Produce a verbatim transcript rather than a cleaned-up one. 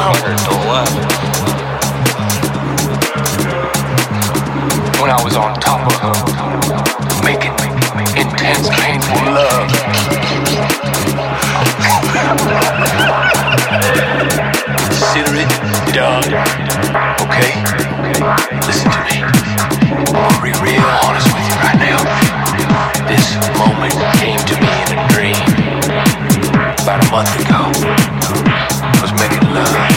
When I was on top of her, making intense, painful love. Consider it done, okay? Listen to me. I'm gonna be real honest with you right now. This moment came to me in a dream about a month ago. I was making love.